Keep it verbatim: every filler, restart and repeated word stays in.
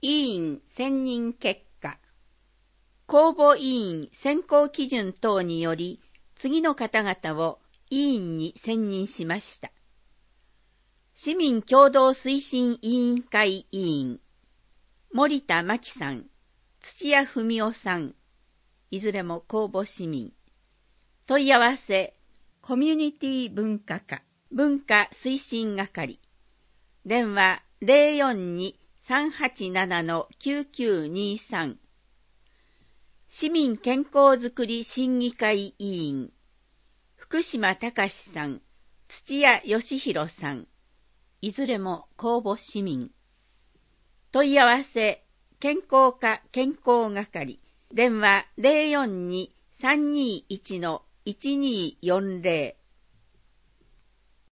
委員選任結果。公募委員選考基準等により、次の方々を委員に選任しました。市民共同推進委員会委員、森田真紀さん、土屋文夫さん、いずれも公募市民。問い合わせ、コミュニティ文化課、文化推進係。電話 ゼロよんに さんはちなな きゅうきゅうにさん。市民健康づくり審議会委員、福島隆さん、土屋義弘さん、いずれも公募市民。問い合わせ、健康課健康係。電話 ゼロよんに さんにいち いちにーよんゼロ。